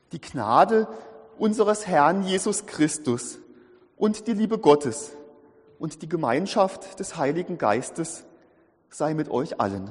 Die Gnade unseres Herrn Jesus Christus und die Liebe Gottes und die Gemeinschaft des Heiligen Geistes sei mit euch allen.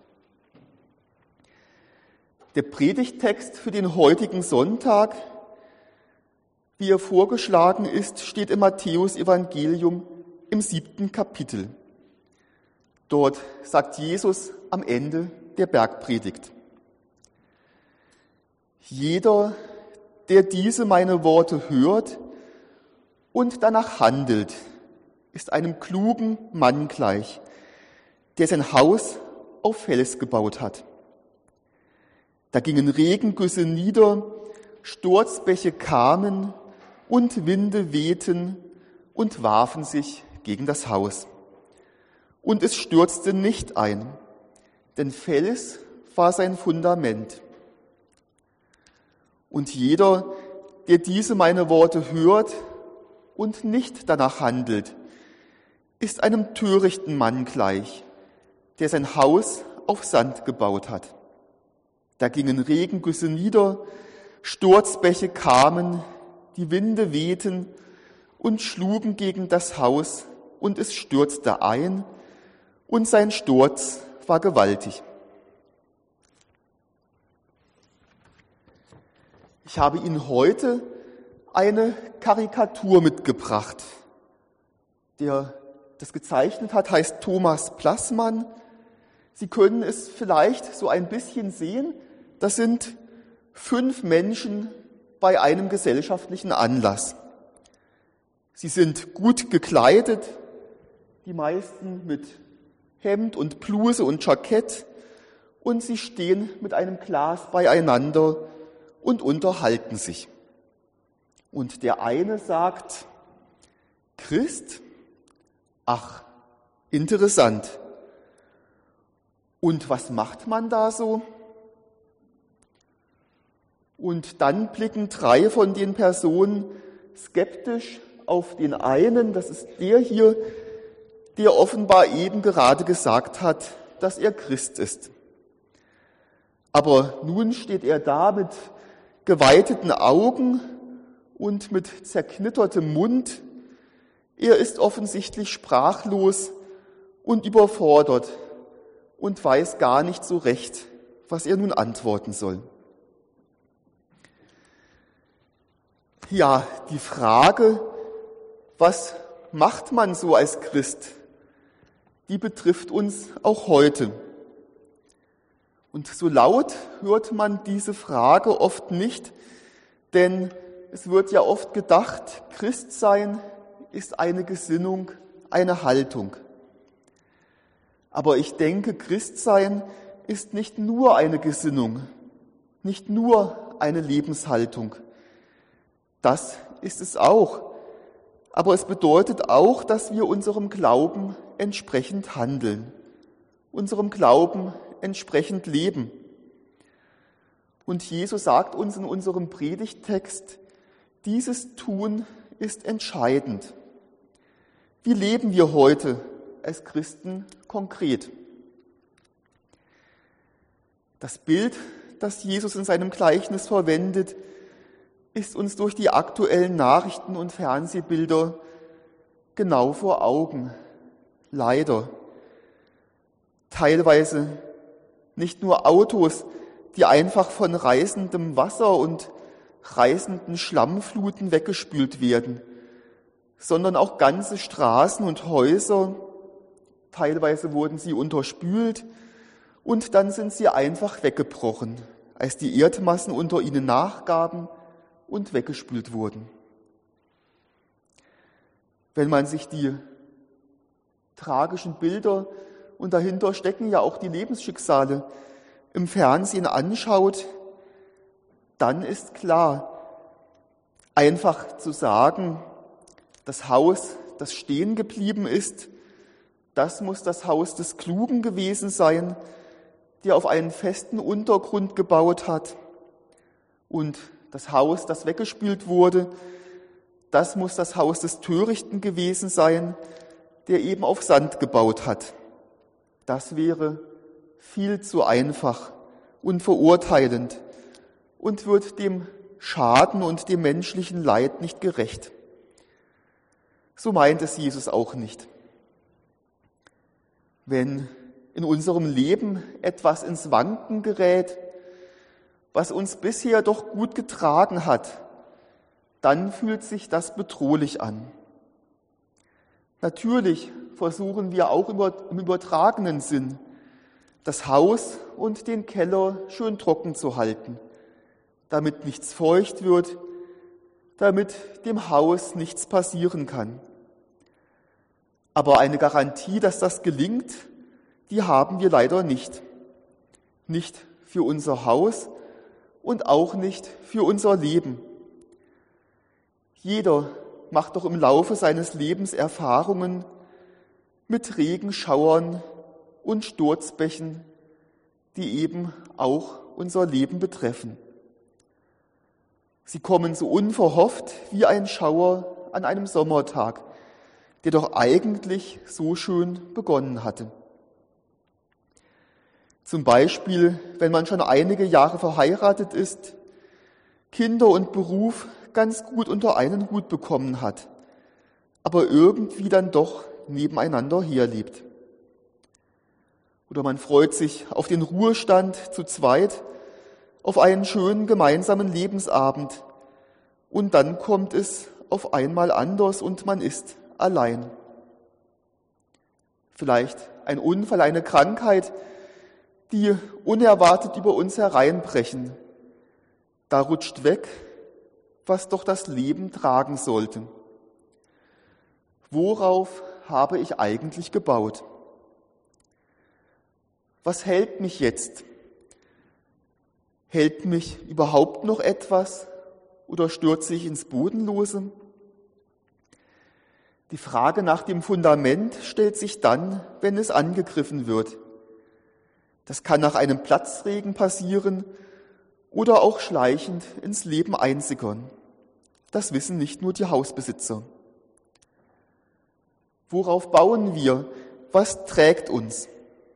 Der Predigttext für den heutigen Sonntag, wie er vorgeschlagen ist, steht im Matthäus-Evangelium im 7. Kapitel. Dort sagt Jesus am Ende der Bergpredigt: Jeder, der diese meine Worte hört und danach handelt, ist einem klugen Mann gleich, der sein Haus auf Fels gebaut hat. Da gingen Regengüsse nieder, Sturzbäche kamen und Winde wehten und warfen sich gegen das Haus. Und es stürzte nicht ein, denn Fels war sein Fundament. Und jeder, der diese meine Worte hört und nicht danach handelt, ist einem törichten Mann gleich, der sein Haus auf Sand gebaut hat. Da gingen Regengüsse nieder, Sturzbäche kamen, die Winde wehten und schlugen gegen das Haus, und es stürzte ein, und sein Sturz war gewaltig. Ich habe Ihnen heute eine Karikatur mitgebracht. Der das gezeichnet hat, heißt Thomas Plassmann. Sie können es vielleicht so ein bisschen sehen. Das sind 5 Menschen bei einem gesellschaftlichen Anlass. Sie sind gut gekleidet, die meisten mit Hemd und Bluse und Jackett, und sie stehen mit einem Glas beieinander und unterhalten sich. Und der eine sagt: Christ? Ach, interessant. Und was macht man da so? Und dann blicken 3 von den Personen skeptisch auf den einen, das ist der hier, der offenbar eben gerade gesagt hat, dass er Christ ist. Aber nun steht er da mit geweiteten Augen und mit zerknittertem Mund. Er ist offensichtlich sprachlos und überfordert und weiß gar nicht so recht, was er nun antworten soll. Ja, die Frage, was macht man so als Christ, die betrifft uns auch heute. Und so laut hört man diese Frage oft nicht, denn es wird ja oft gedacht, Christsein ist eine Gesinnung, eine Haltung. Aber ich denke, Christsein ist nicht nur eine Gesinnung, nicht nur eine Lebenshaltung. Das ist es auch. Aber es bedeutet auch, dass wir unserem Glauben entsprechend handeln, unserem Glauben entsprechend leben. Und Jesus sagt uns in unserem Predigttext, dieses Tun ist entscheidend. Wie leben wir heute als Christen konkret? Das Bild, das Jesus in seinem Gleichnis verwendet, ist uns durch die aktuellen Nachrichten- und Fernsehbilder genau vor Augen. Leider. Teilweise nicht nur Autos, die einfach von reißendem Wasser und reißenden Schlammfluten weggespült werden, sondern auch ganze Straßen und Häuser. Teilweise wurden sie unterspült und dann sind sie einfach weggebrochen, als die Erdmassen unter ihnen nachgaben und weggespült wurden. Wenn man sich die tragischen Bilder, und dahinter stecken ja auch die Lebensschicksale, im Fernsehen anschaut, dann ist klar, einfach zu sagen, das Haus, das stehen geblieben ist, das muss das Haus des Klugen gewesen sein, der auf einen festen Untergrund gebaut hat, und das Haus, das weggespült wurde, das muss das Haus des Törichten gewesen sein, der eben auf Sand gebaut hat. Das wäre viel zu einfach und verurteilend und wird dem Schaden und dem menschlichen Leid nicht gerecht. So meint es Jesus auch nicht. Wenn in unserem Leben etwas ins Wanken gerät, was uns bisher doch gut getragen hat, dann fühlt sich das bedrohlich an. Natürlich versuchen wir auch im übertragenen Sinn, das Haus und den Keller schön trocken zu halten, damit nichts feucht wird, damit dem Haus nichts passieren kann. Aber eine Garantie, dass das gelingt, die haben wir leider nicht. Nicht für unser Haus und auch nicht für unser Leben. Jeder macht doch im Laufe seines Lebens Erfahrungen mit Regenschauern und Sturzbächen, die eben auch unser Leben betreffen. Sie kommen so unverhofft wie ein Schauer an einem Sommertag, der doch eigentlich so schön begonnen hatte. Zum Beispiel, wenn man schon einige Jahre verheiratet ist, Kinder und Beruf ganz gut unter einen Hut bekommen hat, aber irgendwie dann doch nebeneinander herlebt. Oder man freut sich auf den Ruhestand zu zweit, auf einen schönen gemeinsamen Lebensabend und dann kommt es auf einmal anders und man ist allein. Vielleicht ein Unfall, eine Krankheit, die unerwartet über uns hereinbrechen. Da rutscht weg, was doch das Leben tragen sollte. Worauf habe ich eigentlich gebaut? Was hält mich jetzt? Hält mich überhaupt noch etwas oder stürze ich ins Bodenlose? Die Frage nach dem Fundament stellt sich dann, wenn es angegriffen wird. Das kann nach einem Platzregen passieren oder auch schleichend ins Leben einsickern. Das wissen nicht nur die Hausbesitzer. Worauf bauen wir? Was trägt uns?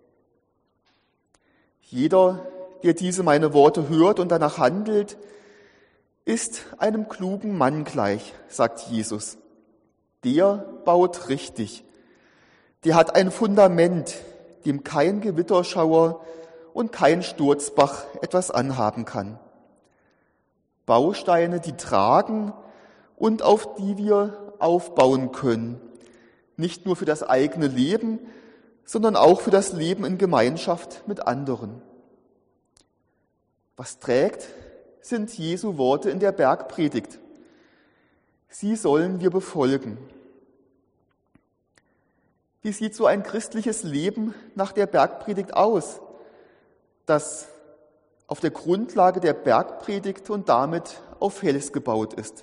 Jeder, der diese meine Worte hört und danach handelt, ist einem klugen Mann gleich, sagt Jesus. Der baut richtig. Der hat ein Fundament, dem kein Gewitterschauer und kein Sturzbach etwas anhaben kann. Bausteine, die tragen und auf die wir aufbauen können. Nicht nur für das eigene Leben, sondern auch für das Leben in Gemeinschaft mit anderen. Was trägt, sind Jesu Worte in der Bergpredigt. Sie sollen wir befolgen. Wie sieht so ein christliches Leben nach der Bergpredigt aus, das auf der Grundlage der Bergpredigt und damit auf Fels gebaut ist?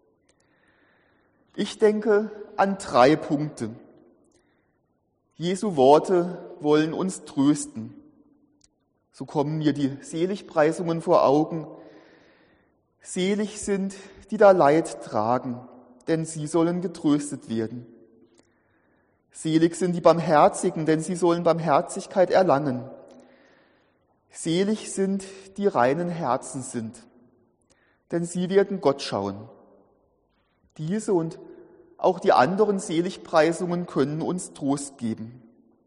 Ich denke an 3 Punkte. Jesu Worte wollen uns trösten. So kommen mir die Seligpreisungen vor Augen. Selig sind, die da Leid tragen, denn sie sollen getröstet werden. Selig sind die Barmherzigen, denn sie sollen Barmherzigkeit erlangen. Selig sind, die reinen Herzens sind, denn sie werden Gott schauen. Diese und auch die anderen Seligpreisungen können uns Trost geben.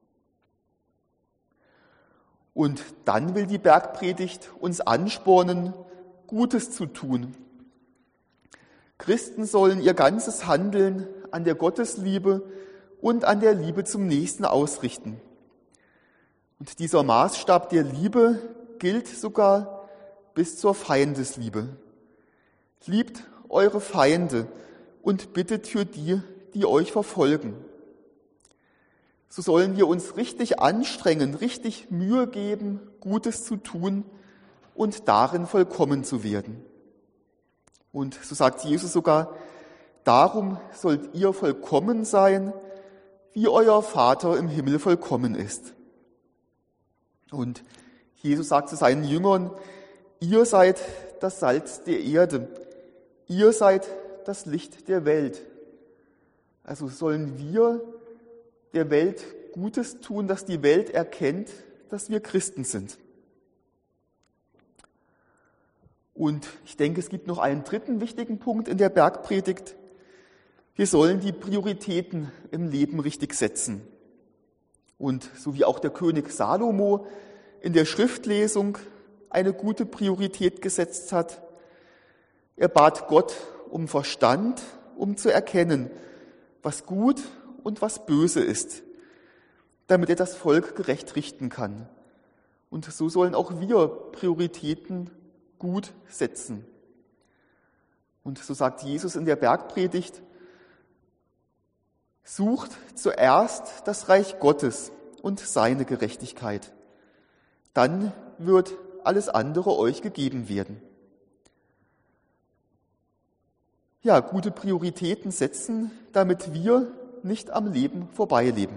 Und dann will die Bergpredigt uns anspornen, Gutes zu tun. Christen sollen ihr ganzes Handeln an der Gottesliebe und an der Liebe zum Nächsten ausrichten. Und dieser Maßstab der Liebe gilt sogar bis zur Feindesliebe. Liebt eure Feinde und bittet für die, die euch verfolgen. So sollen wir uns richtig anstrengen, richtig Mühe geben, Gutes zu tun und darin vollkommen zu werden. Und so sagt Jesus sogar, darum sollt ihr vollkommen sein, wie euer Vater im Himmel vollkommen ist. Und Jesus sagt zu seinen Jüngern, ihr seid das Salz der Erde, ihr seid das Licht der Welt. Also sollen wir der Welt Gutes tun, dass die Welt erkennt, dass wir Christen sind. Und ich denke, es gibt noch einen dritten wichtigen Punkt in der Bergpredigt. Wir sollen die Prioritäten im Leben richtig setzen. Und so wie auch der König Salomo in der Schriftlesung eine gute Priorität gesetzt hat, er bat Gott um Verstand, um zu erkennen, was gut und was böse ist, damit er das Volk gerecht richten kann. Und so sollen auch wir Prioritäten gut setzen. Und so sagt Jesus in der Bergpredigt, sucht zuerst das Reich Gottes und seine Gerechtigkeit. Dann wird alles andere euch gegeben werden. Ja, gute Prioritäten setzen, damit wir nicht am Leben vorbeileben.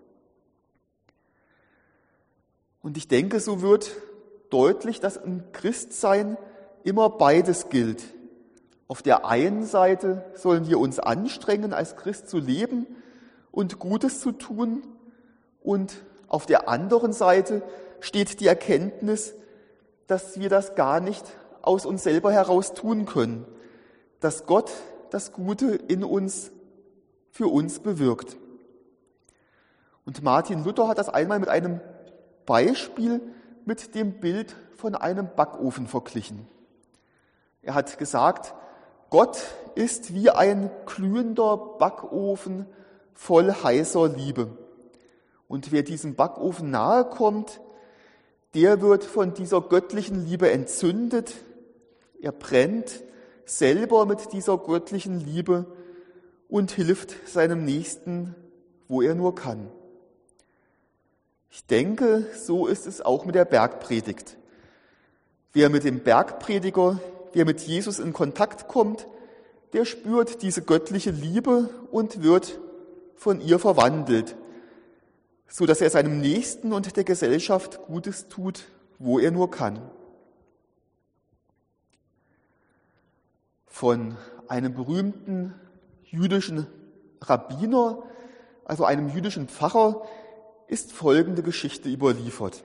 Und ich denke, so wird deutlich, dass im Christsein immer beides gilt. Auf der einen Seite sollen wir uns anstrengen, als Christ zu leben und Gutes zu tun. Und auf der anderen Seite steht die Erkenntnis, dass wir das gar nicht aus uns selber heraus tun können, dass Gott das Gute in uns, für uns bewirkt. Und Martin Luther hat das einmal mit einem Beispiel mit dem Bild von einem Backofen verglichen. Er hat gesagt, Gott ist wie ein glühender Backofen voll heißer Liebe. Und wer diesem Backofen nahe kommt, der wird von dieser göttlichen Liebe entzündet. Er brennt selber mit dieser göttlichen Liebe und hilft seinem Nächsten, wo er nur kann. Ich denke, so ist es auch mit der Bergpredigt. Wer mit dem Bergprediger, wer mit Jesus in Kontakt kommt, der spürt diese göttliche Liebe und wird von ihr verwandelt, so dass er seinem Nächsten und der Gesellschaft Gutes tut, wo er nur kann. Von einem berühmten jüdischen Rabbiner, also einem jüdischen Pfarrer, ist folgende Geschichte überliefert.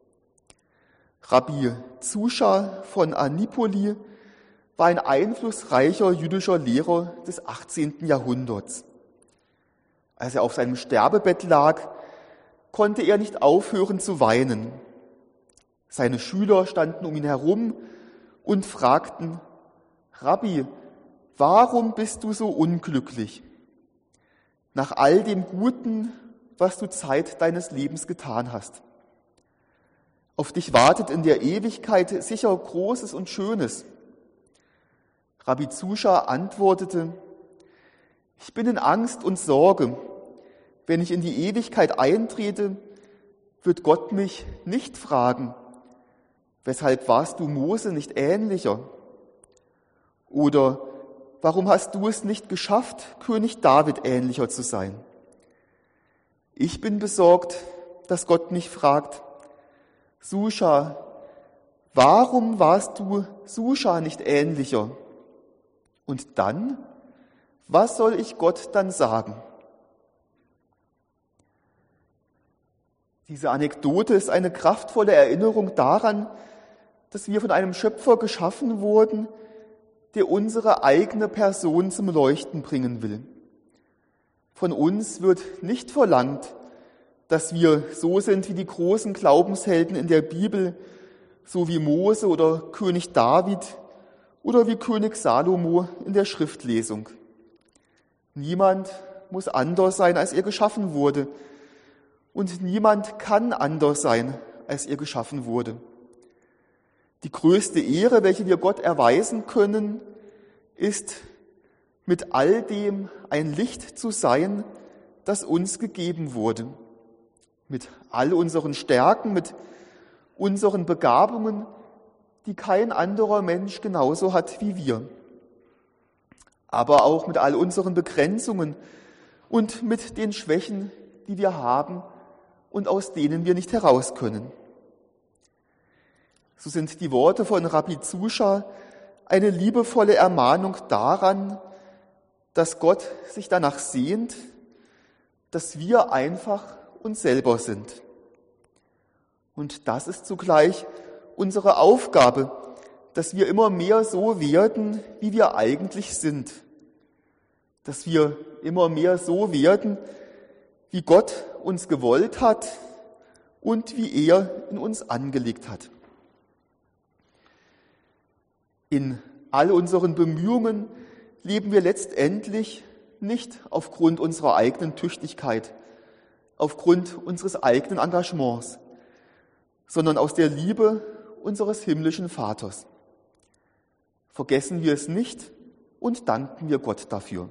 Rabbi Zuscha von Anipoli war ein einflussreicher jüdischer Lehrer des 18. Jahrhunderts. Als er auf seinem Sterbebett lag, konnte er nicht aufhören zu weinen. Seine Schüler standen um ihn herum und fragten, Rabbi, warum bist du so unglücklich? Nach all dem Guten, was du Zeit deines Lebens getan hast. Auf dich wartet in der Ewigkeit sicher Großes und Schönes. Rabbi Zuscha antwortete, ich bin in Angst und Sorge. Wenn ich in die Ewigkeit eintrete, wird Gott mich nicht fragen, weshalb warst du Mose nicht ähnlicher? Oder warum hast du es nicht geschafft, König David ähnlicher zu sein? Ich bin besorgt, dass Gott mich fragt, Suscha, warum warst du Suscha nicht ähnlicher? Und dann, was soll ich Gott dann sagen? Diese Anekdote ist eine kraftvolle Erinnerung daran, dass wir von einem Schöpfer geschaffen wurden, der unsere eigene Person zum Leuchten bringen will. Von uns wird nicht verlangt, dass wir so sind wie die großen Glaubenshelden in der Bibel, so wie Mose oder König David oder wie König Salomo in der Schriftlesung. Niemand muss anders sein, als er geschaffen wurde. Und niemand kann anders sein, als er geschaffen wurde. Die größte Ehre, welche wir Gott erweisen können, ist, mit all dem ein Licht zu sein, das uns gegeben wurde. Mit all unseren Stärken, mit unseren Begabungen, die kein anderer Mensch genauso hat wie wir. Aber auch mit all unseren Begrenzungen und mit den Schwächen, die wir haben und aus denen wir nicht heraus können. So sind die Worte von Rabbi Zuscha eine liebevolle Ermahnung daran, dass Gott sich danach sehnt, dass wir einfach uns selber sind. Und das ist zugleich unsere Aufgabe, dass wir immer mehr so werden, wie wir eigentlich sind. Dass wir immer mehr so werden, wie Gott uns gewollt hat und wie er in uns angelegt hat. In all unseren Bemühungen leben wir letztendlich nicht aufgrund unserer eigenen Tüchtigkeit, aufgrund unseres eigenen Engagements, sondern aus der Liebe unseres himmlischen Vaters. Vergessen wir es nicht und danken wir Gott dafür.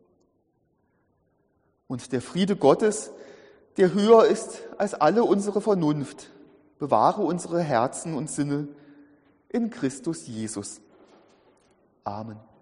Und der Friede Gottes, der höher ist als alle unsere Vernunft, bewahre unsere Herzen und Sinne in Christus Jesus. Amen.